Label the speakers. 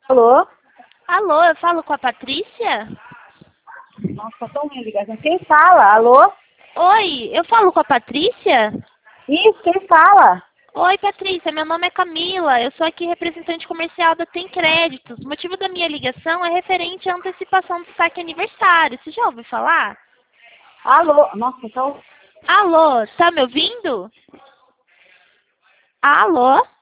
Speaker 1: Alô?
Speaker 2: Alô, eu falo com a Patrícia?
Speaker 1: Nossa, tão ruim a ligação. Quem fala? Alô?
Speaker 2: Oi, eu falo com a Patrícia?
Speaker 1: Isso, quem fala?
Speaker 2: Oi, Patrícia, meu nome é Camila, eu sou aqui representante comercial da Tem Créditos. O motivo da minha ligação é referente à antecipação do saque aniversário. Você já ouviu falar?
Speaker 1: Alô? Nossa, então...
Speaker 2: Alô, tá me ouvindo? Alô?